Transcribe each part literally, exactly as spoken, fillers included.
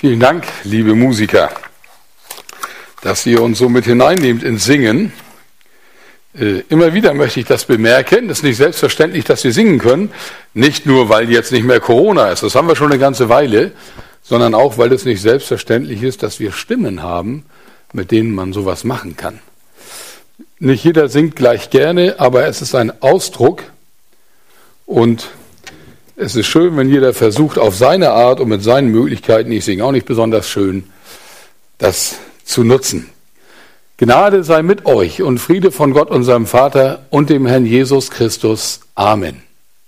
Vielen Dank, liebe Musiker, dass ihr uns so mit hineinnehmt ins Singen. Äh, immer wieder möchte ich das bemerken. Es ist nicht selbstverständlich, dass wir singen können. Nicht nur, weil jetzt nicht mehr Corona ist, das haben wir schon eine ganze Weile, sondern auch, weil es nicht selbstverständlich ist, dass wir Stimmen haben, mit denen man sowas machen kann. Nicht jeder singt gleich gerne, aber es ist ein Ausdruck und es ist schön, wenn jeder versucht, auf seine Art und mit seinen Möglichkeiten, ich singe auch nicht besonders schön, das zu nutzen. Gnade sei mit euch und Friede von Gott, unserem Vater und dem Herrn Jesus Christus. Amen.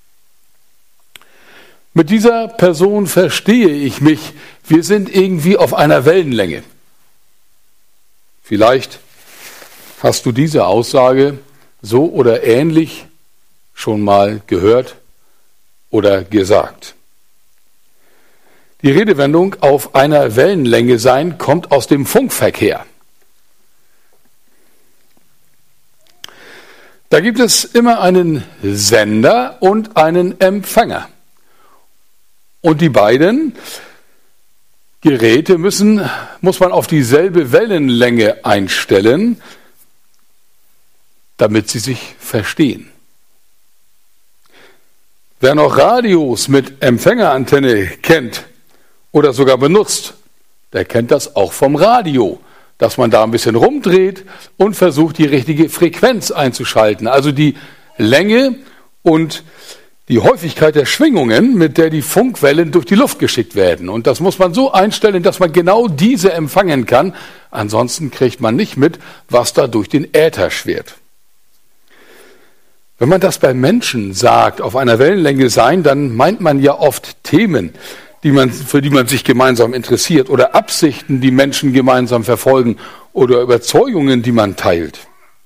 Mit dieser Person verstehe ich mich. Wir sind irgendwie auf einer Wellenlänge. Vielleicht hast du diese Aussage so oder ähnlich schon mal gehört oder gesagt. Die Redewendung auf einer Wellenlänge sein kommt aus dem Funkverkehr. Da gibt es immer einen Sender und einen Empfänger. Und die beiden Geräte müssen, muss man auf dieselbe Wellenlänge einstellen, damit sie sich verstehen. Wer noch Radios mit Empfängerantenne kennt oder sogar benutzt, der kennt das auch vom Radio, dass man da ein bisschen rumdreht und versucht, die richtige Frequenz einzuschalten. Also die Länge und die Häufigkeit der Schwingungen, mit der die Funkwellen durch die Luft geschickt werden. Und das muss man so einstellen, dass man genau diese empfangen kann. Ansonsten kriegt man nicht mit, was da durch den Äther schwirrt. Wenn man das bei Menschen sagt, auf einer Wellenlänge sein, dann meint man ja oft Themen, die man, für die man sich gemeinsam interessiert oder Absichten, die Menschen gemeinsam verfolgen oder Überzeugungen, die man teilt.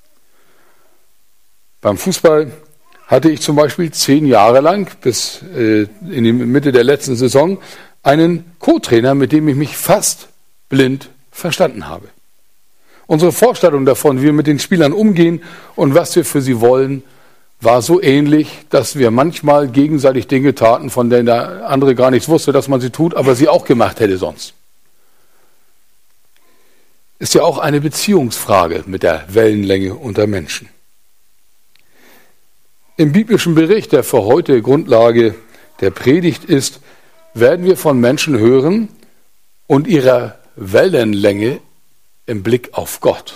Beim Fußball hatte ich zum Beispiel zehn Jahre lang, bis äh, in die Mitte der letzten Saison, einen Co-Trainer, mit dem ich mich fast blind verstanden habe. Unsere Vorstellung davon, wie wir mit den Spielern umgehen und was wir für sie wollen, war so ähnlich, dass wir manchmal gegenseitig Dinge taten, von denen der andere gar nichts wusste, dass man sie tut, aber sie auch gemacht hätte sonst. Ist ja auch eine Beziehungsfrage mit der Wellenlänge unter Menschen. Im biblischen Bericht, der für heute Grundlage der Predigt ist, werden wir von Menschen hören und ihrer Wellenlänge im Blick auf Gott.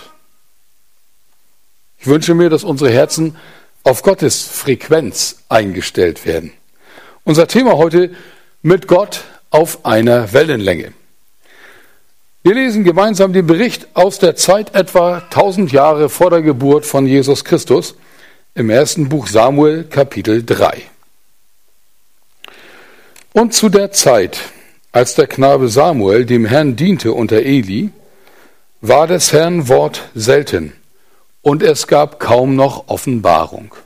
Ich wünsche mir, dass unsere Herzen auf Gottes Frequenz eingestellt werden. Unser Thema heute: mit Gott auf einer Wellenlänge. Wir lesen gemeinsam den Bericht aus der Zeit etwa tausend Jahre vor der Geburt von Jesus Christus im ersten Buch Samuel, Kapitel drei. Und zu der Zeit, als der Knabe Samuel dem Herrn diente unter Eli, war des Herrn Wort selten, und es gab kaum noch Offenbarung.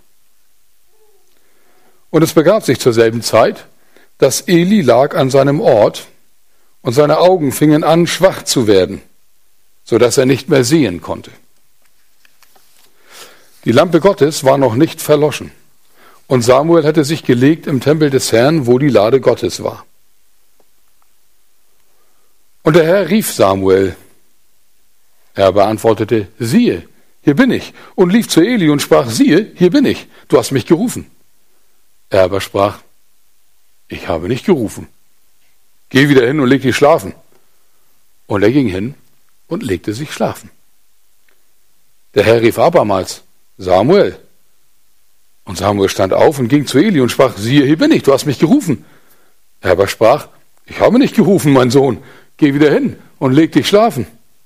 Und es begab sich zur selben Zeit, dass Eli lag an seinem Ort, und seine Augen fingen an, schwach zu werden, so dass er nicht mehr sehen konnte. Die Lampe Gottes war noch nicht verloschen, und Samuel hatte sich gelegt im Tempel des Herrn, wo die Lade Gottes war. Und der Herr rief Samuel. Er beantwortete: Siehe, hier bin ich, und lief zu Eli und sprach: Siehe, hier bin ich, du hast mich gerufen. Er aber sprach: Ich habe nicht gerufen. Geh wieder hin und leg dich schlafen. Und er ging hin und legte sich schlafen. Der Herr rief abermals: Samuel. Und Samuel stand auf und ging zu Eli und sprach: Siehe, hier bin ich, du hast mich gerufen. Er aber sprach: Ich habe nicht gerufen, mein Sohn. Geh wieder hin und leg dich schlafen.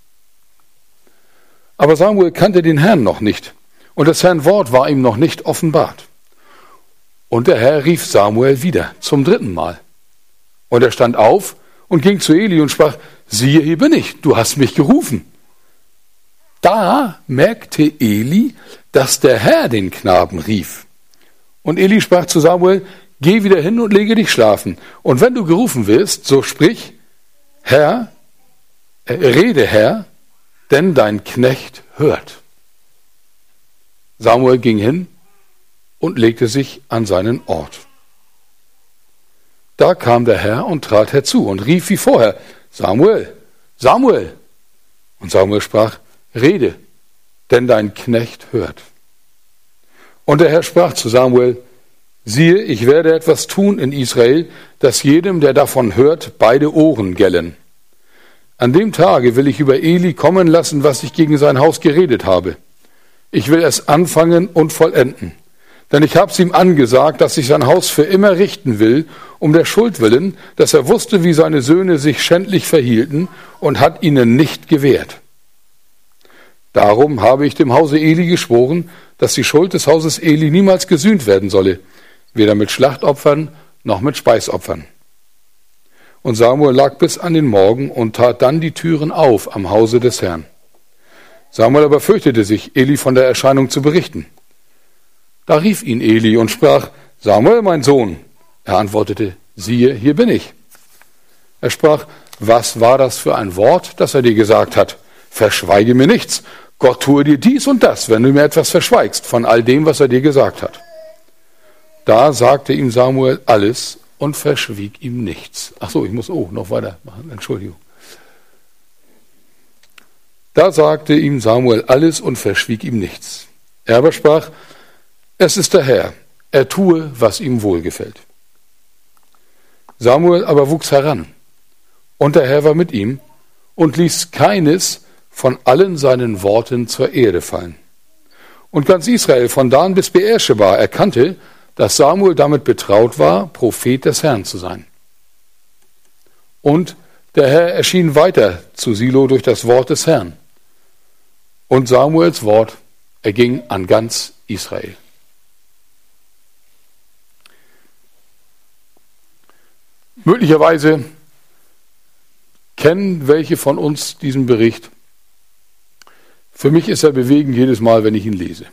Aber Samuel kannte den Herrn noch nicht, und das Herrn Wort war ihm noch nicht offenbart. Und der Herr rief Samuel wieder zum dritten Mal. Und er stand auf und ging zu Eli und sprach: Siehe, hier bin ich, du hast mich gerufen. Da merkte Eli, dass der Herr den Knaben rief. Und Eli sprach zu Samuel: Geh wieder hin und lege dich schlafen. Und wenn du gerufen wirst, so sprich: Herr, äh, rede Herr, denn dein Knecht hört. Samuel ging hin und legte sich an seinen Ort. Da kam der Herr und trat herzu und rief wie vorher: Samuel, Samuel. Und Samuel sprach, rede, denn dein Knecht hört. Und der Herr sprach zu Samuel, siehe, ich werde etwas tun in Israel, dass jedem, der davon hört, beide Ohren gellen. An dem Tage will ich über Eli kommen lassen, was ich gegen sein Haus geredet habe. Ich will es anfangen und vollenden. Denn ich habe es ihm angesagt, dass ich sein Haus für immer richten will, um der Schuld willen, dass er wusste, wie seine Söhne sich schändlich verhielten und hat ihnen nicht gewährt. Darum habe ich dem Hause Eli geschworen, dass die Schuld des Hauses Eli niemals gesühnt werden solle, weder mit Schlachtopfern noch mit Speisopfern. Und Samuel lag bis an den Morgen und tat dann die Türen auf am Hause des Herrn. Samuel aber fürchtete sich, Eli von der Erscheinung zu berichten. Da rief ihn Eli und sprach, Samuel, mein Sohn. Er antwortete, siehe, hier bin ich. Er sprach, was war das für ein Wort, das er dir gesagt hat? Verschweige mir nichts. Gott tue dir dies und das, wenn du mir etwas verschweigst von all dem, was er dir gesagt hat. Da sagte ihm Samuel alles und verschwieg ihm nichts. Ach so, ich muss oh noch weitermachen. Entschuldigung. Da sagte ihm Samuel alles und verschwieg ihm nichts. Er aber sprach, es ist der Herr, er tue, was ihm wohlgefällt. Samuel aber wuchs heran, und der Herr war mit ihm und ließ keines von allen seinen Worten zur Erde fallen. Und ganz Israel von Dan bis Beersheba erkannte, dass Samuel damit betraut war, Prophet des Herrn zu sein. Und der Herr erschien weiter zu Silo durch das Wort des Herrn. Und Samuels Wort erging an ganz Israel. Möglicherweise kennen welche von uns diesen Bericht. Für mich ist er bewegend jedes Mal, wenn ich ihn lese.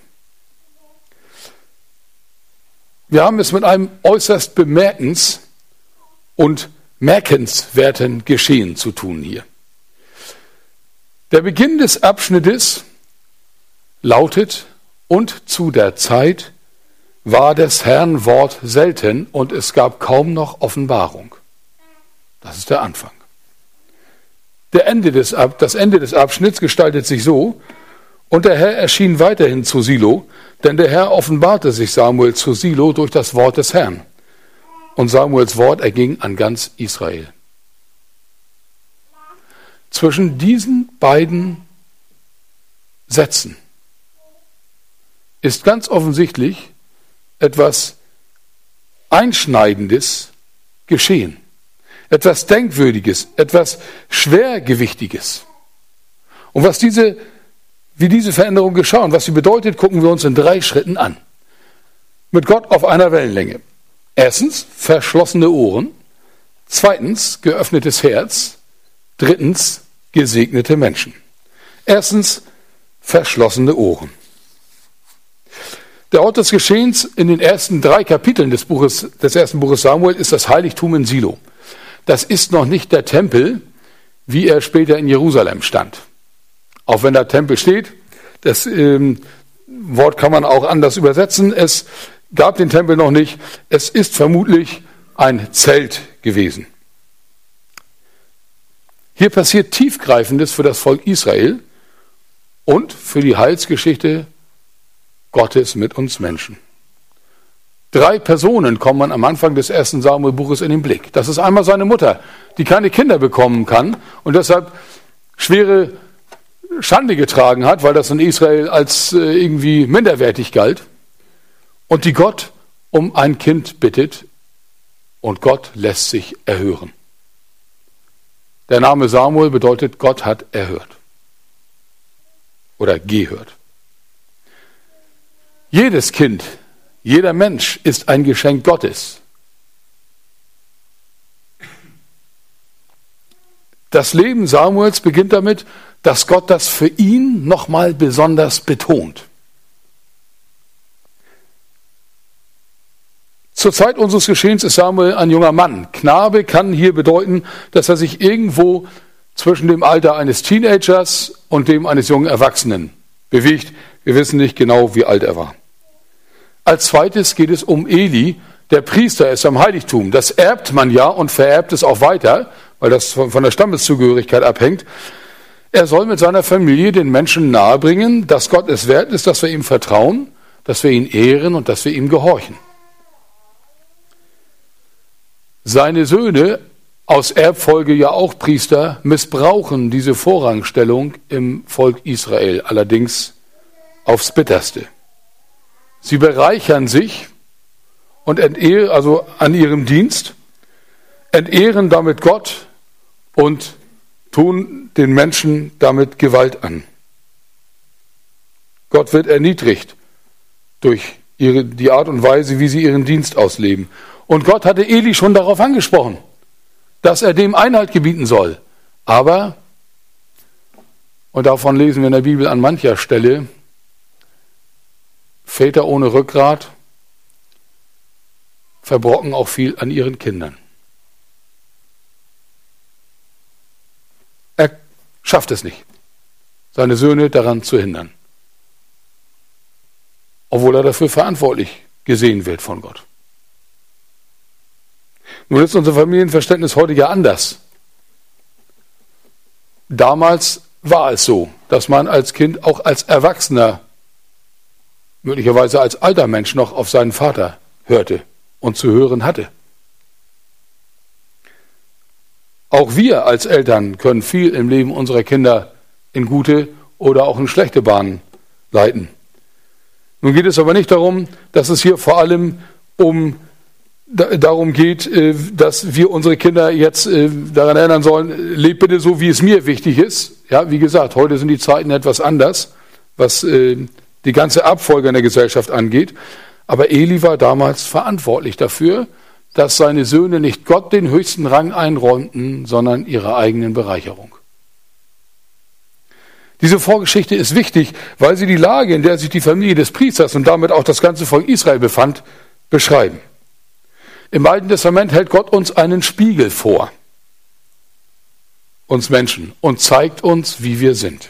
Wir haben es mit einem äußerst bemerkens- und merkenswerten Geschehen zu tun hier. Der Beginn des Abschnittes lautet, und zu der Zeit war des Herrn Wort selten und es gab kaum noch Offenbarung. Das ist der Anfang. Der Ende des, das Ende des Abschnitts gestaltet sich so, und der Herr erschien weiterhin zu Silo, denn der Herr offenbarte sich Samuel zu Silo durch das Wort des Herrn. Und Samuels Wort erging an ganz Israel. Zwischen diesen beiden Sätzen ist ganz offensichtlich etwas Einschneidendes geschehen. Etwas Denkwürdiges, etwas Schwergewichtiges. Und was diese, wie diese Veränderung geschah und was sie bedeutet, gucken wir uns in drei Schritten an. Mit Gott auf einer Wellenlänge. Erstens, verschlossene Ohren. Zweitens, geöffnetes Herz. Drittens, gesegnete Menschen. Erstens, verschlossene Ohren. Der Ort des Geschehens in den ersten drei Kapiteln des, Buches, des ersten Buches Samuel ist das Heiligtum in Silo. Das ist noch nicht der Tempel, wie er später in Jerusalem stand. Auch wenn da Tempel steht, das ähm, Wort kann man auch anders übersetzen. Es gab den Tempel noch nicht. Es ist vermutlich ein Zelt gewesen. Hier passiert Tiefgreifendes für das Volk Israel und für die Heilsgeschichte Gottes mit uns Menschen. Drei Personen kommen am Anfang des ersten Samuel-Buches in den Blick. Das ist einmal seine Mutter, die keine Kinder bekommen kann und deshalb schwere Schande getragen hat, weil das in Israel als äh, irgendwie minderwertig galt. Und die Gott um ein Kind bittet und Gott lässt sich erhören. Der Name Samuel bedeutet, Gott hat erhört oder gehört. Jedes Kind, jeder Mensch ist ein Geschenk Gottes. Das Leben Samuels beginnt damit, dass Gott das für ihn nochmal besonders betont. Zur Zeit unseres Geschehens ist Samuel ein junger Mann. Knabe kann hier bedeuten, dass er sich irgendwo zwischen dem Alter eines Teenagers und dem eines jungen Erwachsenen bewegt. Wir wissen nicht genau, wie alt er war. Als zweites geht es um Eli, der Priester ist am Heiligtum. Das erbt man ja und vererbt es auch weiter. weil das von der Stammeszugehörigkeit abhängt. Er soll mit seiner Familie den Menschen nahebringen, dass Gott es wert ist, dass wir ihm vertrauen, dass wir ihn ehren und dass wir ihm gehorchen. Seine Söhne, aus Erbfolge ja auch Priester, missbrauchen diese Vorrangstellung im Volk Israel, allerdings aufs Bitterste. Sie bereichern sich und entehren, also an ihrem Dienst, entehren damit Gott und tun den Menschen damit Gewalt an. Gott wird erniedrigt durch ihre, die Art und Weise, wie sie ihren Dienst ausleben. Und Gott hatte Eli schon darauf angesprochen, dass er dem Einhalt gebieten soll. Aber, und davon lesen wir in der Bibel an mancher Stelle, Väter ohne Rückgrat verbrocken auch viel an ihren Kindern. Er schafft es nicht, seine Söhne daran zu hindern, obwohl er dafür verantwortlich gesehen wird von Gott. Nun ist unser Familienverständnis heute ja anders. Damals war es so, dass man als Kind, auch als Erwachsener, möglicherweise als alter Mensch noch auf seinen Vater hörte und zu hören hatte. Auch wir als Eltern können viel im Leben unserer Kinder in gute oder auch in schlechte Bahnen leiten. Nun geht es aber nicht darum, dass es hier vor allem um darum geht, dass wir unsere Kinder jetzt daran erinnern sollen, lebt bitte so, wie es mir wichtig ist. Ja, wie gesagt, heute sind die Zeiten etwas anders, was die ganze Abfolge in der Gesellschaft angeht. Aber Eli war damals verantwortlich dafür, dass seine Söhne nicht Gott den höchsten Rang einräumten, sondern ihre eigenen Bereicherung. Diese Vorgeschichte ist wichtig, weil sie die Lage, in der sich die Familie des Priesters und damit auch das ganze Volk Israel befand, beschreiben. Im Alten Testament hält Gott uns einen Spiegel vor, uns Menschen, und zeigt uns, wie wir sind.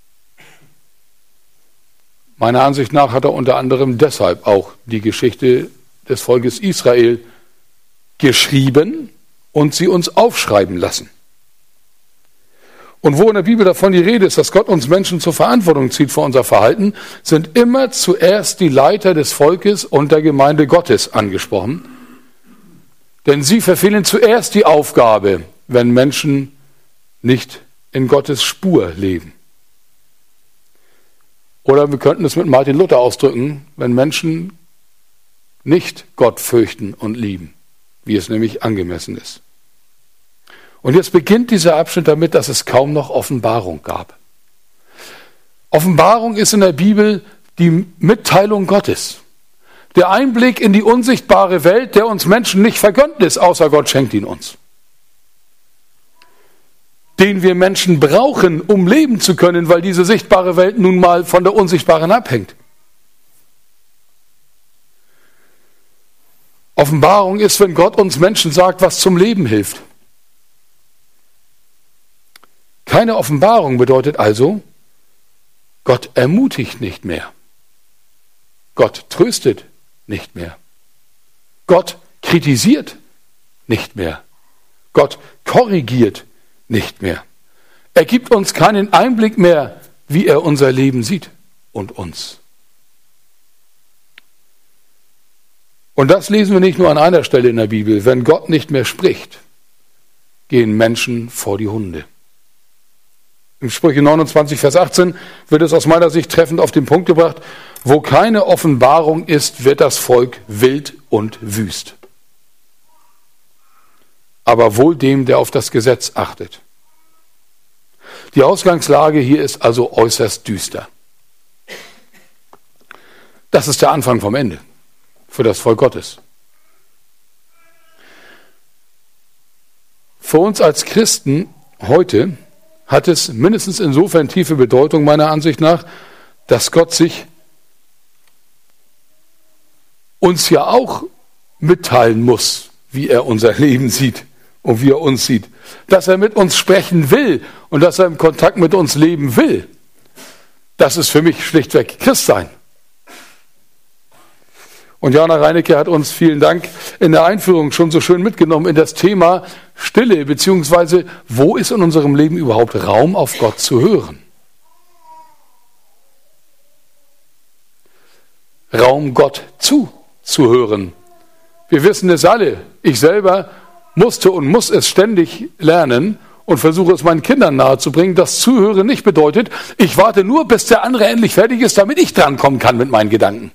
Meiner Ansicht nach hat er unter anderem deshalb auch die Geschichte des Volkes Israel geschrieben und sie uns aufschreiben lassen. Und wo in der Bibel davon die Rede ist, dass Gott uns Menschen zur Verantwortung zieht für unser Verhalten, sind immer zuerst die Leiter des Volkes und der Gemeinde Gottes angesprochen. Denn sie verfehlen zuerst die Aufgabe, wenn Menschen nicht in Gottes Spur leben. Oder wir könnten es mit Martin Luther ausdrücken, wenn Menschen nicht Gott fürchten und lieben, wie es nämlich angemessen ist. Und jetzt beginnt dieser Abschnitt damit, dass es kaum noch Offenbarung gab. Offenbarung ist in der Bibel die Mitteilung Gottes. Der Einblick in die unsichtbare Welt, der uns Menschen nicht vergönnt ist, außer Gott schenkt ihn uns. Den wir Menschen brauchen, um leben zu können, weil diese sichtbare Welt nun mal von der unsichtbaren abhängt. Offenbarung ist, wenn Gott uns Menschen sagt, was zum Leben hilft. Keine Offenbarung bedeutet also, Gott ermutigt nicht mehr. Gott tröstet nicht mehr. Gott kritisiert nicht mehr. Gott korrigiert nicht mehr. Er gibt uns keinen Einblick mehr, wie er unser Leben sieht und uns. Und das lesen wir nicht nur an einer Stelle in der Bibel. Wenn Gott nicht mehr spricht, gehen Menschen vor die Hunde. Im Sprüche neunundzwanzig, Vers achtzehn wird es aus meiner Sicht treffend auf den Punkt gebracht: Wo keine Offenbarung ist, wird das Volk wild und wüst. Aber wohl dem, der auf das Gesetz achtet. Die Ausgangslage hier ist also äußerst düster. Das ist der Anfang vom Ende für das Volk Gottes. Für uns als Christen heute hat es mindestens insofern tiefe Bedeutung, meiner Ansicht nach, dass Gott sich uns ja auch mitteilen muss, wie er unser Leben sieht und wie er uns sieht. Dass er mit uns sprechen will und dass er im Kontakt mit uns leben will. Das ist für mich schlichtweg Christsein. Und Jana Reinecke hat uns, vielen Dank, in der Einführung schon so schön mitgenommen in das Thema Stille, beziehungsweise wo ist in unserem Leben überhaupt Raum, auf Gott zu hören? Raum, Gott zuzuhören. Wir wissen es alle. Ich selber musste und muss es ständig lernen und versuche es meinen Kindern nahezubringen, dass Zuhören nicht bedeutet, ich warte nur, bis der andere endlich fertig ist, damit ich drankommen kann mit meinen Gedanken.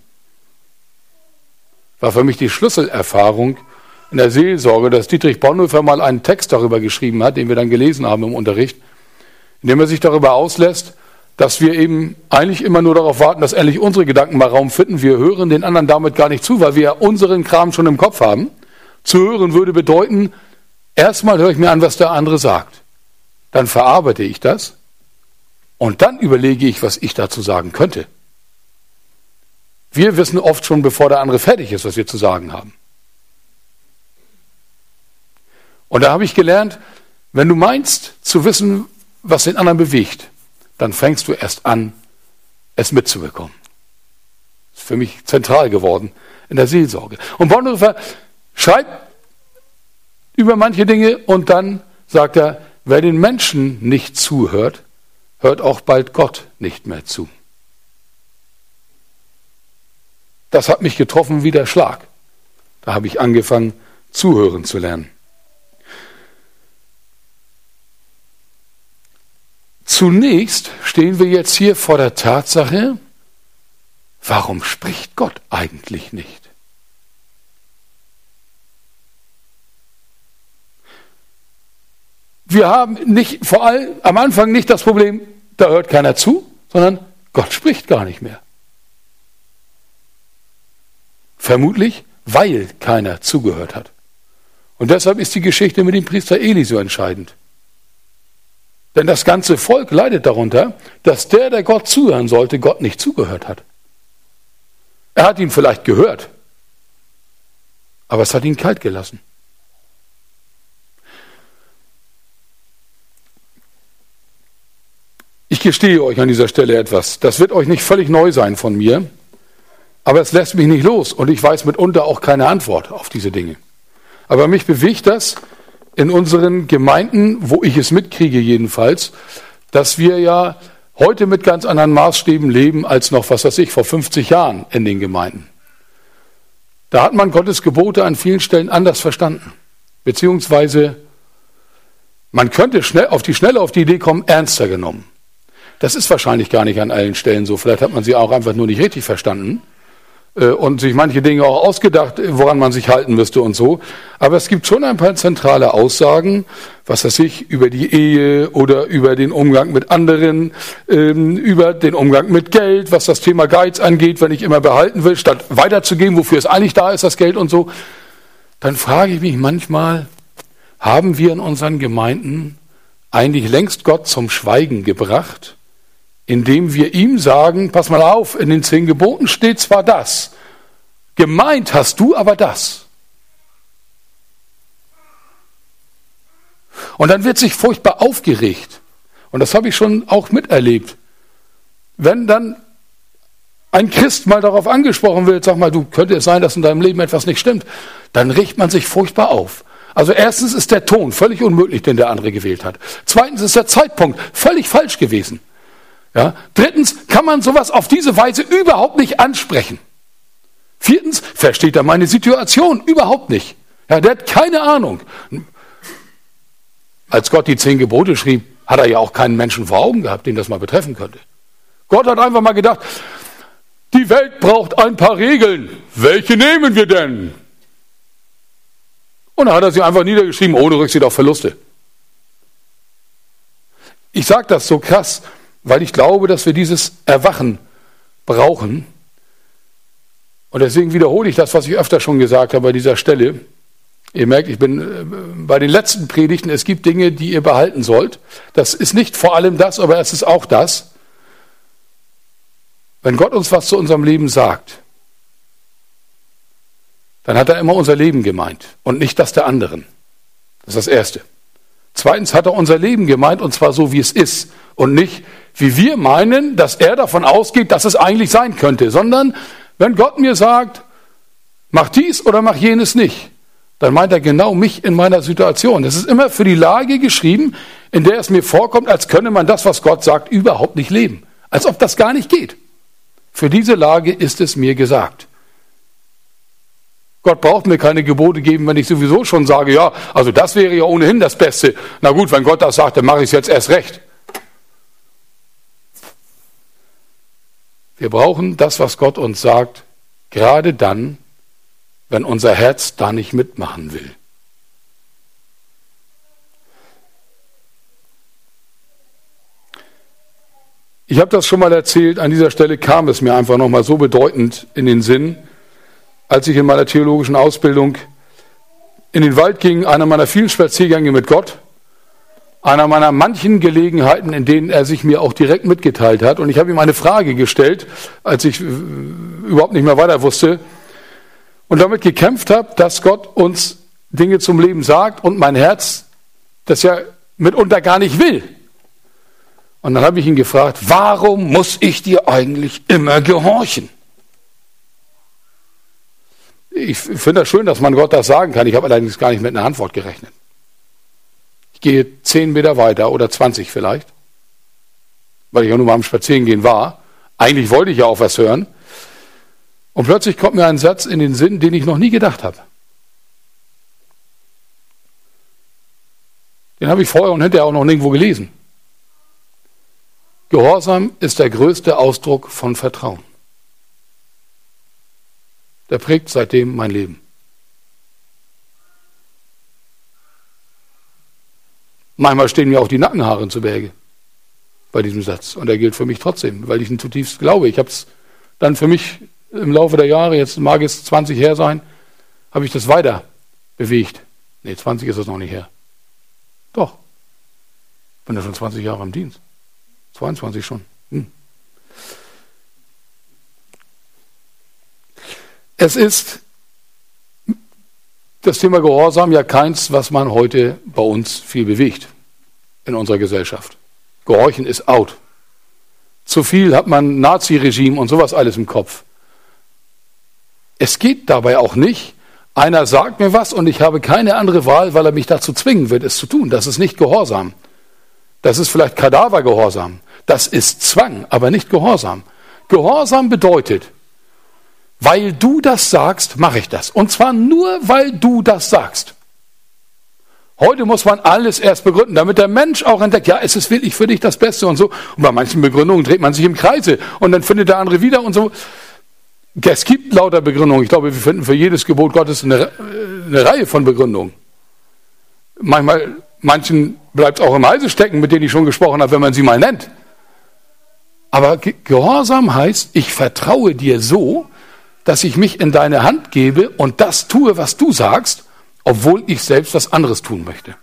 War für mich die Schlüsselerfahrung in der Seelsorge, dass Dietrich Bonhoeffer mal einen Text darüber geschrieben hat, den wir dann gelesen haben im Unterricht, in dem er sich darüber auslässt, dass wir eben eigentlich immer nur darauf warten, dass endlich unsere Gedanken mal Raum finden. Wir hören den anderen damit gar nicht zu, weil wir ja unseren Kram schon im Kopf haben. Zu hören würde bedeuten, erstmal höre ich mir an, was der andere sagt. Dann verarbeite ich das und dann überlege ich, was ich dazu sagen könnte. Wir wissen oft schon, bevor der andere fertig ist, was wir zu sagen haben. Und da habe ich gelernt, wenn du meinst, zu wissen, was den anderen bewegt, dann fängst du erst an, es mitzubekommen. Das ist für mich zentral geworden in der Seelsorge. Und Bonhoeffer schreibt über manche Dinge und dann sagt er, wer den Menschen nicht zuhört, hört auch bald Gott nicht mehr zu. Das hat mich getroffen wie der Schlag. Da habe ich angefangen, zuhören zu lernen. Zunächst stehen wir jetzt hier vor der Tatsache, warum spricht Gott eigentlich nicht? Wir haben nicht, vor allem am Anfang nicht das Problem, da hört keiner zu, sondern Gott spricht gar nicht mehr. Vermutlich, weil keiner zugehört hat. Und deshalb ist die Geschichte mit dem Priester Eli so entscheidend. Denn das ganze Volk leidet darunter, dass der, der Gott zuhören sollte, Gott nicht zugehört hat. Er hat ihn vielleicht gehört, aber es hat ihn kalt gelassen. Ich gestehe euch an dieser Stelle etwas. Das wird euch nicht völlig neu sein von mir, aber es lässt mich nicht los und ich weiß mitunter auch keine Antwort auf diese Dinge. Aber mich bewegt das in unseren Gemeinden, wo ich es mitkriege jedenfalls, dass wir ja heute mit ganz anderen Maßstäben leben als noch, was weiß ich, vor fünfzig Jahren in den Gemeinden. Da hat man Gottes Gebote an vielen Stellen anders verstanden. Beziehungsweise man könnte schnell auf die Schnelle auf die Idee kommen, ernster genommen. Das ist wahrscheinlich gar nicht an allen Stellen so. Vielleicht hat man sie auch einfach nur nicht richtig verstanden und sich manche Dinge auch ausgedacht, woran man sich halten müsste und so. Aber es gibt schon ein paar zentrale Aussagen, was weiß ich, über die Ehe oder über den Umgang mit anderen, ähm, über den Umgang mit Geld, was das Thema Geiz angeht, wenn ich immer behalten will, statt weiterzugeben, wofür es eigentlich da ist, das Geld und so. Dann frage ich mich manchmal, haben wir in unseren Gemeinden eigentlich längst Gott zum Schweigen gebracht, indem wir ihm sagen, pass mal auf, in den zehn Geboten steht zwar das, gemeint hast du aber das. Und dann wird sich furchtbar aufgeregt. Und das habe ich schon auch miterlebt. Wenn dann ein Christ mal darauf angesprochen wird, sag mal, du, könnte es sein, dass in deinem Leben etwas nicht stimmt, dann regt man sich furchtbar auf. Also erstens ist der Ton völlig unmöglich, den der andere gewählt hat. Zweitens ist der Zeitpunkt völlig falsch gewesen. Ja, drittens kann man sowas auf diese Weise überhaupt nicht ansprechen. Viertens versteht er meine Situation überhaupt nicht. Ja, der hat keine Ahnung. Als Gott die zehn Gebote schrieb, hat er ja auch keinen Menschen vor Augen gehabt, den das mal betreffen könnte. Gott hat einfach mal gedacht, die Welt braucht ein paar Regeln. Welche nehmen wir denn? Und dann hat er sie einfach niedergeschrieben, ohne Rücksicht auf Verluste. Ich sage das so krass, weil ich glaube, dass wir dieses Erwachen brauchen. Und deswegen wiederhole ich das, was ich öfter schon gesagt habe bei dieser Stelle. Ihr merkt, ich bin bei den letzten Predigten, es gibt Dinge, die ihr behalten sollt. Das ist nicht vor allem das, aber es ist auch das. Wenn Gott uns was zu unserem Leben sagt, dann hat er immer unser Leben gemeint und nicht das der anderen. Das ist das Erste. Zweitens hat er unser Leben gemeint und zwar so, wie es ist und nicht, wie wir meinen, dass er davon ausgeht, dass es eigentlich sein könnte, sondern wenn Gott mir sagt, mach dies oder mach jenes nicht, dann meint er genau mich in meiner Situation. Es ist immer für die Lage geschrieben, in der es mir vorkommt, als könne man das, was Gott sagt, überhaupt nicht leben. Als ob das gar nicht geht. Für diese Lage ist es mir gesagt. Gott braucht mir keine Gebote geben, wenn ich sowieso schon sage, ja, also das wäre ja ohnehin das Beste. Na gut, wenn Gott das sagt, dann mache ich es jetzt erst recht. Wir brauchen das, was Gott uns sagt, gerade dann, wenn unser Herz da nicht mitmachen will. Ich habe das schon mal erzählt, an dieser Stelle kam es mir einfach nochmal so bedeutend in den Sinn, als ich in meiner theologischen Ausbildung in den Wald ging, einer meiner vielen Spaziergänge mit Gott, einer meiner manchen Gelegenheiten, in denen er sich mir auch direkt mitgeteilt hat. Und ich habe ihm eine Frage gestellt, als ich überhaupt nicht mehr weiter wusste und damit gekämpft habe, dass Gott uns Dinge zum Leben sagt und mein Herz das ja mitunter gar nicht will. Und dann habe ich ihn gefragt, warum muss ich dir eigentlich immer gehorchen? Ich finde das schön, dass man Gott das sagen kann. Ich habe allerdings gar nicht mit einer Antwort gerechnet. Ich gehe zehn Meter weiter oder zwanzig vielleicht, weil ich ja nur mal am Spazierengehen war. Eigentlich wollte ich ja auch was hören. Und plötzlich kommt mir ein Satz in den Sinn, den ich noch nie gedacht habe. Den habe ich vorher und hinterher auch noch nirgendwo gelesen. Gehorsam ist der größte Ausdruck von Vertrauen. Der prägt seitdem mein Leben. Manchmal stehen mir auch die Nackenhaare zu Berge bei diesem Satz. Und er gilt für mich trotzdem, weil ich ihn zutiefst glaube. Ich habe es dann für mich im Laufe der Jahre, jetzt mag es zwanzig her sein, habe ich das weiter bewegt. Nee, zwanzig ist es noch nicht her. Doch. Bin ja schon zwanzig Jahre im Dienst. zweiundzwanzig schon. Hm. Es ist das Thema Gehorsam ja keins, was man heute bei uns viel bewegt in unserer Gesellschaft. Gehorchen ist out. Zu viel hat man Nazi-Regime und sowas alles im Kopf. Es geht dabei auch nicht, einer sagt mir was und ich habe keine andere Wahl, weil er mich dazu zwingen wird, es zu tun. Das ist nicht Gehorsam. Das ist vielleicht Kadavergehorsam. Das ist Zwang, aber nicht Gehorsam. Gehorsam bedeutet, weil du das sagst, mache ich das. Und zwar nur, weil du das sagst. Heute muss man alles erst begründen, damit der Mensch auch entdeckt, ja, es ist wirklich für dich das Beste und so. Und bei manchen Begründungen dreht man sich im Kreise und dann findet der andere wieder und so. Es gibt lauter Begründungen. Ich glaube, wir finden für jedes Gebot Gottes eine, eine Reihe von Begründungen. Manchmal, manchen bleibt es auch im Halse stecken, mit denen ich schon gesprochen habe, wenn man sie mal nennt. Aber Gehorsam heißt, ich vertraue dir so, dass ich mich in deine Hand gebe und das tue, was du sagst, obwohl ich selbst was anderes tun möchte.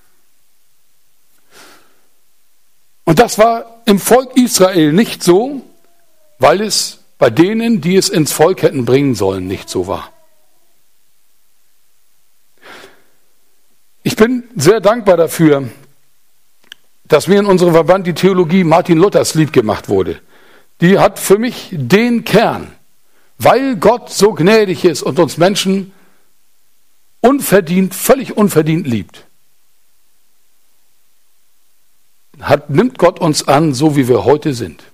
Und das war im Volk Israel nicht so, weil es bei denen, die es ins Volk hätten bringen sollen, nicht so war. Ich bin sehr dankbar dafür, dass mir in unserem Verband die Theologie Martin Luthers lieb gemacht wurde. Die hat für mich den Kern, weil Gott so gnädig ist und uns Menschen unverdient, völlig unverdient liebt, hat, nimmt Gott uns an, so wie wir heute sind.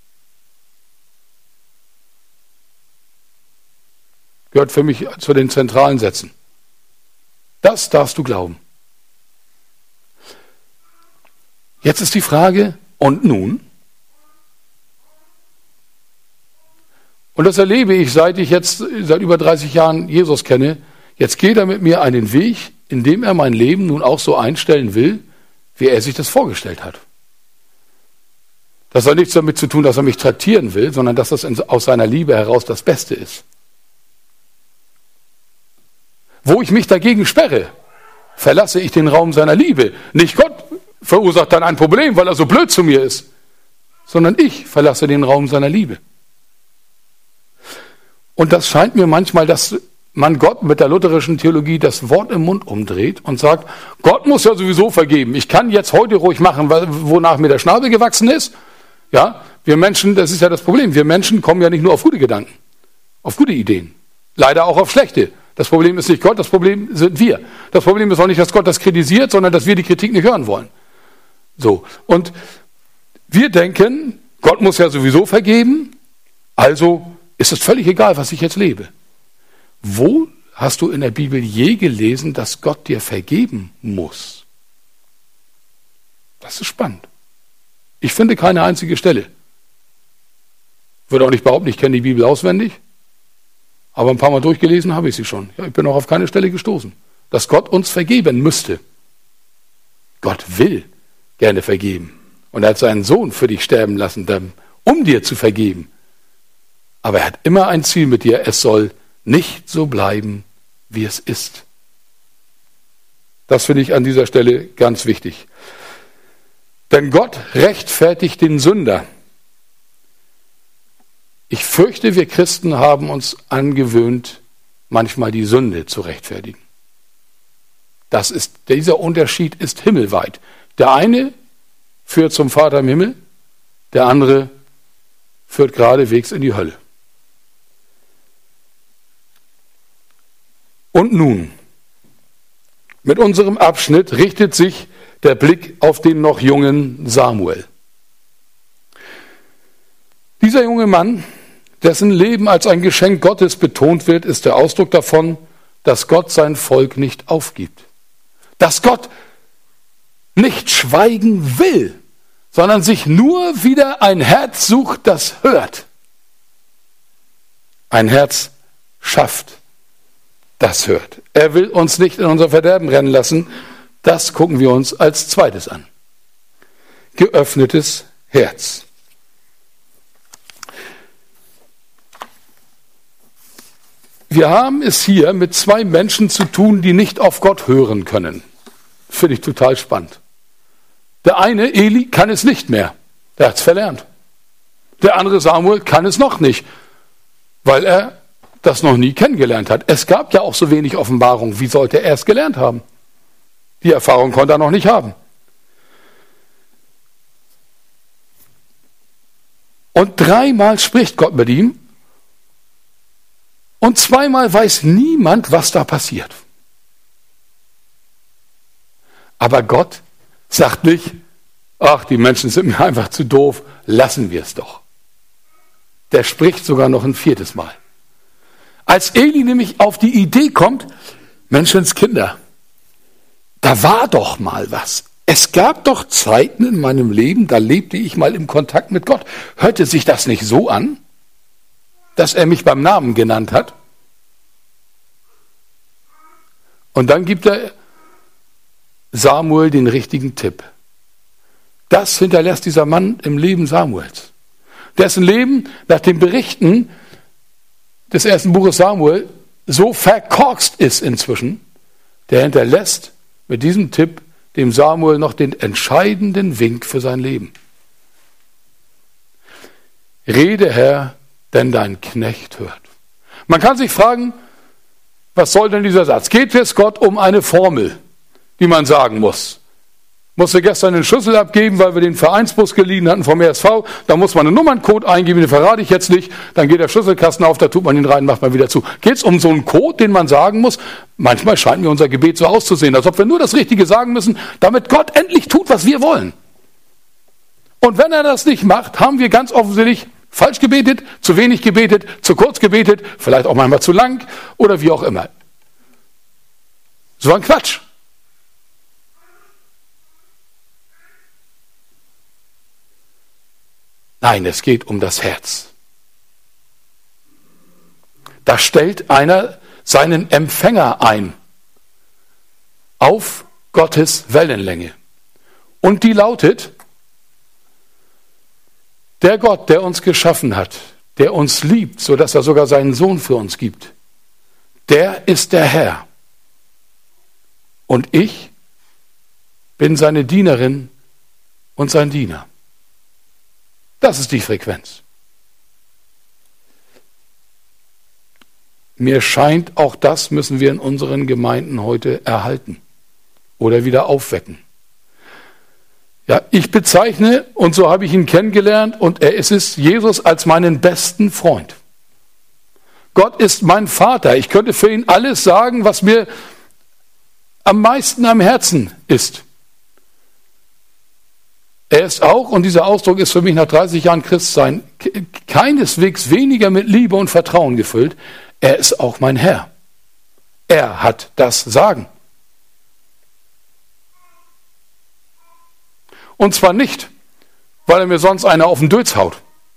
Gehört für mich zu den zentralen Sätzen. Das darfst du glauben. Jetzt ist die Frage, und nun? Und das erlebe ich, seit ich jetzt seit über dreißig Jahren Jesus kenne. Jetzt geht er mit mir einen Weg, in dem er mein Leben nun auch so einstellen will, wie er sich das vorgestellt hat. Das hat nichts damit zu tun, dass er mich traktieren will, sondern dass das aus seiner Liebe heraus das Beste ist. Wo ich mich dagegen sperre, verlasse ich den Raum seiner Liebe. Nicht Gott verursacht dann ein Problem, weil er so blöd zu mir ist, sondern ich verlasse den Raum seiner Liebe. Und das scheint mir manchmal, dass man Gott mit der lutherischen Theologie das Wort im Mund umdreht und sagt, Gott muss ja sowieso vergeben. Ich kann jetzt heute ruhig machen, wonach mir der Schnabel gewachsen ist. Ja, wir Menschen, das ist ja das Problem, wir Menschen kommen ja nicht nur auf gute Gedanken, auf gute Ideen, leider auch auf schlechte. Das Problem ist nicht Gott, das Problem sind wir. Das Problem ist auch nicht, dass Gott das kritisiert, sondern dass wir die Kritik nicht hören wollen. So. Und wir denken, Gott muss ja sowieso vergeben, also ist es völlig egal, was ich jetzt lebe. Wo hast du in der Bibel je gelesen, dass Gott dir vergeben muss? Das ist spannend. Ich finde keine einzige Stelle. Ich würde auch nicht behaupten, ich kenne die Bibel auswendig, aber ein paar Mal durchgelesen habe ich sie schon. Ja, ich bin auch auf keine Stelle gestoßen, dass Gott uns vergeben müsste. Gott will gerne vergeben. Und er hat seinen Sohn für dich sterben lassen, um dir zu vergeben. Aber er hat immer ein Ziel mit dir. Es soll nicht so bleiben, wie es ist. Das finde ich an dieser Stelle ganz wichtig. Denn Gott rechtfertigt den Sünder. Ich fürchte, wir Christen haben uns angewöhnt, manchmal die Sünde zu rechtfertigen. Das ist, dieser Unterschied ist himmelweit. Der eine führt zum Vater im Himmel, der andere führt geradewegs in die Hölle. Und nun, mit unserem Abschnitt richtet sich der Blick auf den noch jungen Samuel. Dieser junge Mann, dessen Leben als ein Geschenk Gottes betont wird, ist der Ausdruck davon, dass Gott sein Volk nicht aufgibt. Dass Gott nicht schweigen will, sondern sich nur wieder ein Herz sucht, das hört. Ein Herz schafft, das hört. Er will uns nicht in unser Verderben rennen lassen. Das gucken wir uns als zweites an. Geöffnetes Herz. Wir haben es hier mit zwei Menschen zu tun, die nicht auf Gott hören können. Finde ich total spannend. Der eine, Eli, kann es nicht mehr. Der hat es verlernt. Der andere, Samuel, kann es noch nicht, weil er das noch nie kennengelernt hat. Es gab ja auch so wenig Offenbarung. Wie sollte er es gelernt haben? Die Erfahrung konnte er noch nicht haben. Und dreimal spricht Gott mit ihm und zweimal weiß niemand, was da passiert. Aber Gott sagt nicht, ach, die Menschen sind mir einfach zu doof, lassen wir es doch. Der spricht sogar noch ein viertes Mal. Als Eli nämlich auf die Idee kommt, Menschenskinder, da war doch mal was. Es gab doch Zeiten in meinem Leben, da lebte ich mal im Kontakt mit Gott. Hörte sich das nicht so an, dass er mich beim Namen genannt hat? Und dann gibt er Samuel den richtigen Tipp. Das hinterlässt dieser Mann im Leben Samuels. Dessen Leben nach den Berichten des ersten Buches Samuel so verkorkst ist inzwischen, der hinterlässt mit diesem Tipp dem Samuel noch den entscheidenden Wink für sein Leben. Rede, Herr, denn dein Knecht hört. Man kann sich fragen, was soll denn dieser Satz? Geht es Gott um eine Formel, die man sagen muss? Musste gestern den Schlüssel abgeben, weil wir den Vereinsbus geliehen hatten vom E S V. Da muss man einen Nummerncode eingeben, den verrate ich jetzt nicht. Dann geht der Schlüsselkasten auf, da tut man ihn rein, macht man wieder zu. Geht es um so einen Code, den man sagen muss? Manchmal scheint mir unser Gebet so auszusehen, als ob wir nur das Richtige sagen müssen, damit Gott endlich tut, was wir wollen. Und wenn er das nicht macht, haben wir ganz offensichtlich falsch gebetet, zu wenig gebetet, zu kurz gebetet, vielleicht auch manchmal zu lang oder wie auch immer. So ein Quatsch. Nein, es geht um das Herz. Da stellt einer seinen Empfänger ein auf Gottes Wellenlänge. Und die lautet, der Gott, der uns geschaffen hat, der uns liebt, sodass er sogar seinen Sohn für uns gibt, der ist der Herr. Und ich bin seine Dienerin und sein Diener. Das ist die Frequenz. Mir scheint, auch das müssen wir in unseren Gemeinden heute erhalten oder wieder aufwecken. Ja, ich bezeichne, und so habe ich ihn kennengelernt, und er ist es, Jesus als meinen besten Freund. Gott ist mein Vater. Ich könnte für ihn alles sagen, was mir am meisten am Herzen ist. Er ist auch, und dieser Ausdruck ist für mich nach dreißig Jahren Christsein keineswegs weniger mit Liebe und Vertrauen gefüllt, er ist auch mein Herr. Er hat das Sagen. Und zwar nicht, weil er mir sonst einer auf den Dötz haut,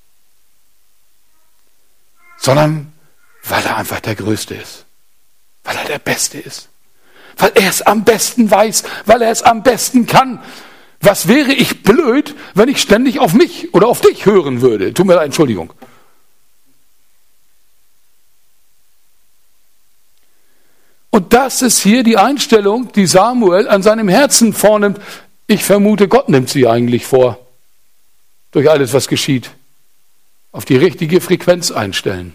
sondern weil er einfach der Größte ist, weil er der Beste ist, weil er es am besten weiß, weil er es am besten kann. Was wäre ich blöd, wenn ich ständig auf mich oder auf dich hören würde? Tut mir leid, Entschuldigung. Und das ist hier die Einstellung, die Samuel an seinem Herzen vornimmt. Ich vermute, Gott nimmt sie eigentlich vor. Durch alles, was geschieht. Auf die richtige Frequenz einstellen.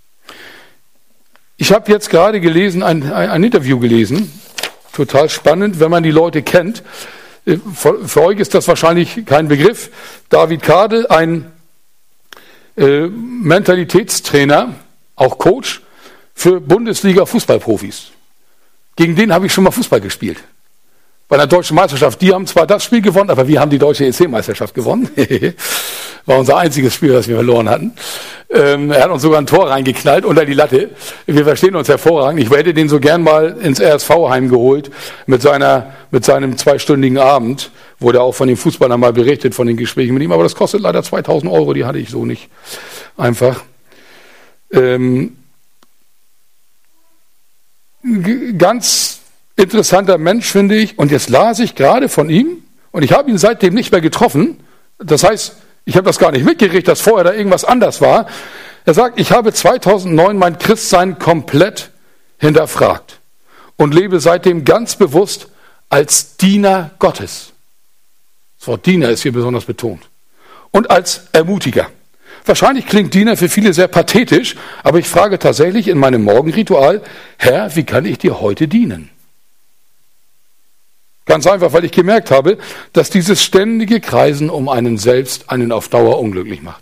Ich habe jetzt gerade gelesen, ein, ein, ein Interview gelesen. Total spannend, wenn man die Leute kennt. Für, für euch ist das wahrscheinlich kein Begriff. David Kadel, ein äh, Mentalitätstrainer, auch Coach für Bundesliga-Fußballprofis. Gegen den habe ich schon mal Fußball gespielt. Bei der deutschen Meisterschaft. Die haben zwar das Spiel gewonnen, aber wir haben die deutsche E C-Meisterschaft gewonnen. War unser einziges Spiel, das wir verloren hatten. Ähm, er hat uns sogar ein Tor reingeknallt unter die Latte. Wir verstehen uns hervorragend. Ich hätte den so gern mal ins R S V-Heim geholt mit seiner, mit seinem zweistündigen Abend. Wurde auch von dem Fußballer mal berichtet, von den Gesprächen mit ihm. Aber das kostet leider zweitausend Euro, die hatte ich so nicht. Einfach. Ähm, g- ganz interessanter Mensch, finde ich. Und jetzt las ich gerade von ihm, und ich habe ihn seitdem nicht mehr getroffen. Das heißt, ich habe das gar nicht mitgekriegt, dass vorher da irgendwas anders war. Er sagt, ich habe zweitausendneun mein Christsein komplett hinterfragt und lebe seitdem ganz bewusst als Diener Gottes. Das Wort Diener ist hier besonders betont. Und als Ermutiger. Wahrscheinlich klingt Diener für viele sehr pathetisch, aber ich frage tatsächlich in meinem Morgenritual, Herr, wie kann ich dir heute dienen? Ganz einfach, weil ich gemerkt habe, dass dieses ständige Kreisen um einen selbst einen auf Dauer unglücklich macht.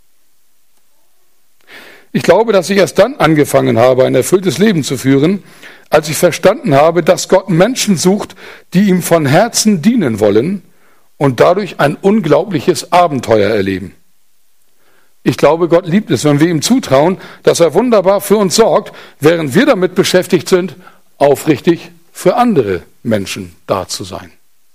Ich glaube, dass ich erst dann angefangen habe, ein erfülltes Leben zu führen, als ich verstanden habe, dass Gott Menschen sucht, die ihm von Herzen dienen wollen und dadurch ein unglaubliches Abenteuer erleben. Ich glaube, Gott liebt es, wenn wir ihm zutrauen, dass er wunderbar für uns sorgt, während wir damit beschäftigt sind, aufrichtig für andere Menschen da zu sein.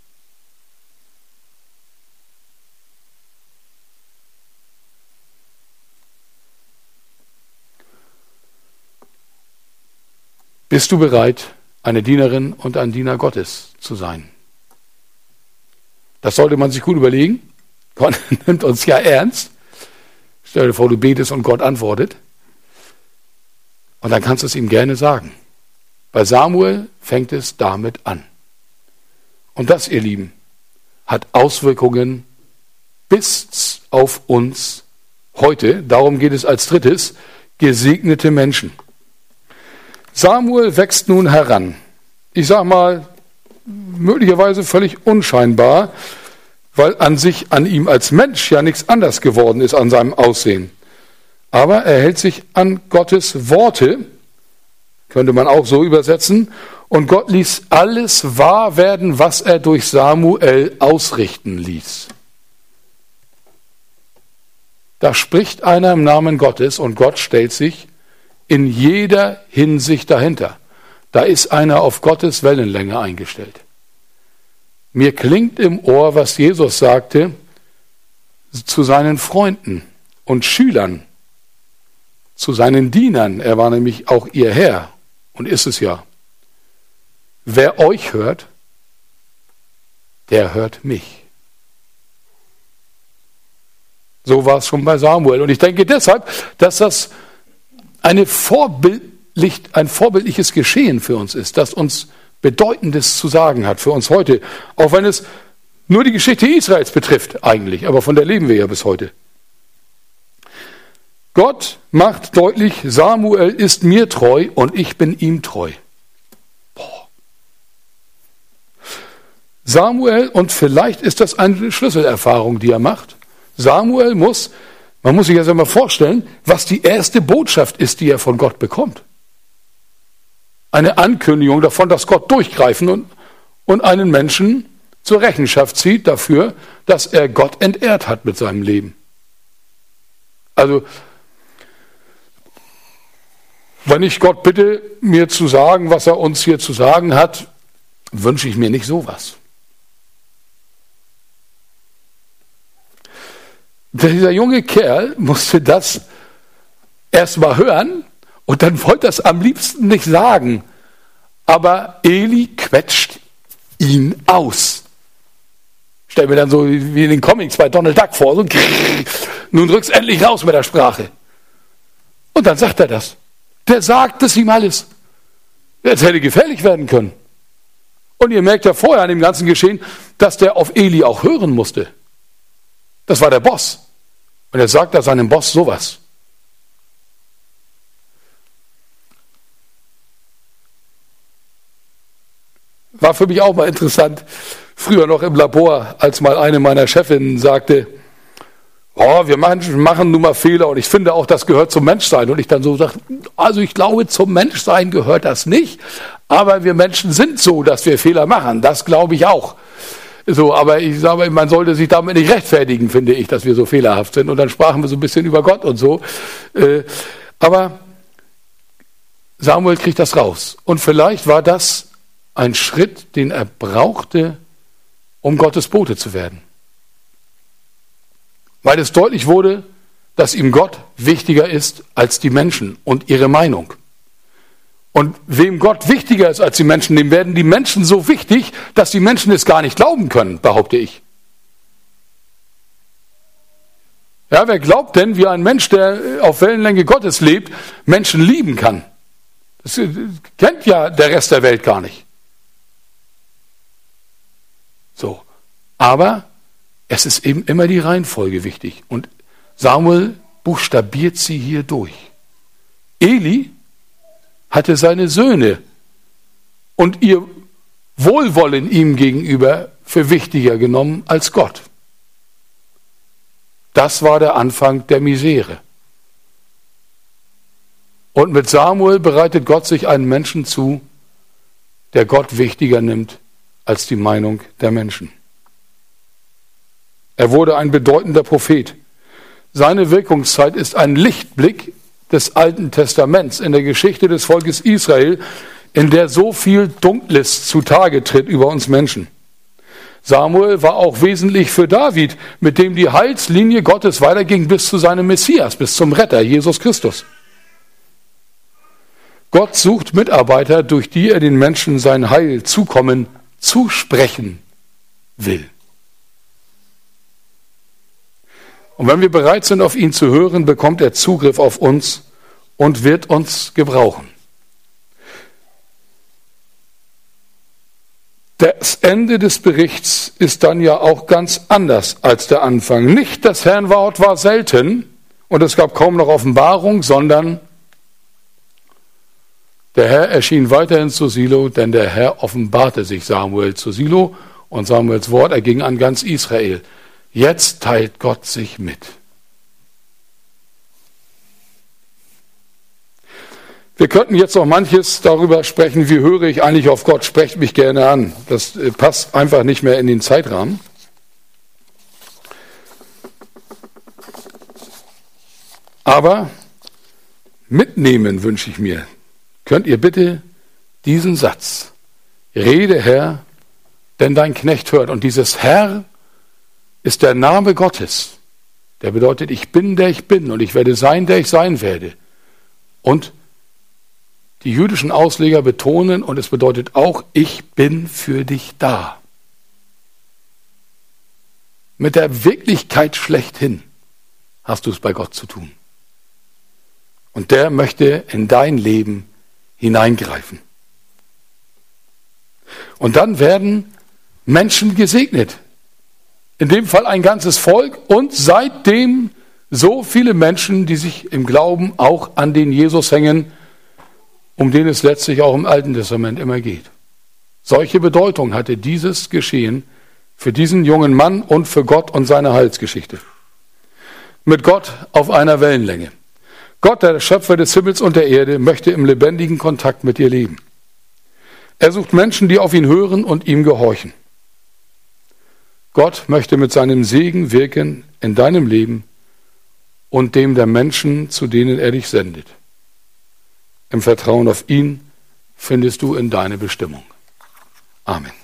Bist du bereit, eine Dienerin und ein Diener Gottes zu sein? Das sollte man sich gut überlegen. Gott nimmt uns ja ernst. Stell dir vor, du betest und Gott antwortet. Und dann kannst du es ihm gerne sagen. Bei Samuel fängt es damit an. Und das, ihr Lieben, hat Auswirkungen bis auf uns heute. Darum geht es als drittes, gesegnete Menschen. Samuel wächst nun heran. Ich sage mal, möglicherweise völlig unscheinbar, weil an sich an ihm als Mensch ja nichts anders geworden ist an seinem Aussehen. Aber er hält sich an Gottes Worte, könnte man auch so übersetzen, und Gott ließ alles wahr werden, was er durch Samuel ausrichten ließ. Da spricht einer im Namen Gottes und Gott stellt sich in jeder Hinsicht dahinter. Da ist einer auf Gottes Wellenlänge eingestellt. Mir klingt im Ohr, was Jesus sagte zu seinen Freunden und Schülern, zu seinen Dienern. Er war nämlich auch ihr Herr und ist es ja. Wer euch hört, der hört mich. So war es schon bei Samuel. Und ich denke deshalb, dass das eine vorbildlich, ein vorbildliches Geschehen für uns ist, das uns Bedeutendes zu sagen hat für uns heute. Auch wenn es nur die Geschichte Israels betrifft eigentlich, aber von der leben wir ja bis heute. Gott macht deutlich, Samuel ist mir treu und ich bin ihm treu. Boah. Samuel, und vielleicht ist das eine Schlüsselerfahrung, die er macht, Samuel muss Man muss sich jetzt einmal vorstellen, was die erste Botschaft ist, die er von Gott bekommt. Eine Ankündigung davon, dass Gott durchgreifen und, und einen Menschen zur Rechenschaft zieht dafür, dass er Gott entehrt hat mit seinem Leben. Also, wenn ich Gott bitte, mir zu sagen, was er uns hier zu sagen hat, wünsche ich mir nicht sowas. Dieser junge Kerl musste das erst mal hören und dann wollte er es am liebsten nicht sagen. Aber Eli quetscht ihn aus. Stell mir dann so wie in den Comics bei Donald Duck vor. So, nun rück's endlich raus mit der Sprache. Und dann sagt er das. Der sagt es ihm alles. Es hätte gefährlich werden können. Und ihr merkt ja vorher an dem ganzen Geschehen, dass der auf Eli auch hören musste. Das war der Boss. Und er sagt da seinem Boss sowas. War für mich auch mal interessant, früher noch im Labor, als mal eine meiner Chefinnen sagte, oh, wir machen, machen nun mal Fehler und ich finde auch, das gehört zum Menschsein. Und ich dann so sagte, also ich glaube, zum Menschsein gehört das nicht, aber wir Menschen sind so, dass wir Fehler machen. Das glaube ich auch. So, aber ich sage, man sollte sich damit nicht rechtfertigen, finde ich, dass wir so fehlerhaft sind. Und dann sprachen wir so ein bisschen über Gott und so. Aber Samuel kriegt das raus. Und vielleicht war das ein Schritt, den er brauchte, um Gottes Bote zu werden. Weil es deutlich wurde, dass ihm Gott wichtiger ist als die Menschen und ihre Meinung. Und wem Gott wichtiger ist als die Menschen, dem werden die Menschen so wichtig, dass die Menschen es gar nicht glauben können, behaupte ich. Ja, wer glaubt denn, wie ein Mensch, der auf Wellenlänge Gottes lebt, Menschen lieben kann? Das kennt ja der Rest der Welt gar nicht. So, aber es ist eben immer die Reihenfolge wichtig. Und Samuel buchstabiert sie hier durch. Eli hatte seine Söhne und ihr Wohlwollen ihm gegenüber für wichtiger genommen als Gott. Das war der Anfang der Misere. Und mit Samuel bereitet Gott sich einen Menschen zu, der Gott wichtiger nimmt als die Meinung der Menschen. Er wurde ein bedeutender Prophet. Seine Wirkungszeit ist ein Lichtblick des Alten Testaments in der Geschichte des Volkes Israel, in der so viel Dunkles zutage tritt über uns Menschen. Samuel war auch wesentlich für David, mit dem die Heilslinie Gottes weiterging bis zu seinem Messias, bis zum Retter, Jesus Christus. Gott sucht Mitarbeiter, durch die er den Menschen sein Heil zukommen, zusprechen will. Und wenn wir bereit sind, auf ihn zu hören, bekommt er Zugriff auf uns und wird uns gebrauchen. Das Ende des Berichts ist dann ja auch ganz anders als der Anfang. Nicht das Herrn Wort war selten und es gab kaum noch Offenbarung, sondern der Herr erschien weiterhin zu Silo, denn der Herr offenbarte sich Samuel zu Silo und Samuels Wort erging an ganz Israel. Jetzt teilt Gott sich mit. Wir könnten jetzt noch manches darüber sprechen, wie höre ich eigentlich auf Gott, sprecht mich gerne an. Das passt einfach nicht mehr in den Zeitrahmen. Aber mitnehmen wünsche ich mir. Könnt ihr bitte diesen Satz, Rede Herr, denn dein Knecht hört. Und dieses Herr ist der Name Gottes. Der bedeutet, ich bin, der ich bin und ich werde sein, der ich sein werde. Und die jüdischen Ausleger betonen, und es bedeutet auch, ich bin für dich da. Mit der Wirklichkeit schlechthin hast du es bei Gott zu tun. Und der möchte in dein Leben hineingreifen. Und dann werden Menschen gesegnet. In dem Fall ein ganzes Volk und seitdem so viele Menschen, die sich im Glauben auch an den Jesus hängen, um den es letztlich auch im Alten Testament immer geht. Solche Bedeutung hatte dieses Geschehen für diesen jungen Mann und für Gott und seine Heilsgeschichte. mit Gott auf einer Wellenlänge. Gott, der Schöpfer des Himmels und der Erde, möchte im lebendigen Kontakt mit dir leben. Er sucht Menschen, die auf ihn hören und ihm gehorchen. Gott möchte mit seinem Segen wirken in deinem Leben und dem der Menschen, zu denen er dich sendet. Im Vertrauen auf ihn findest du in deine Bestimmung. Amen.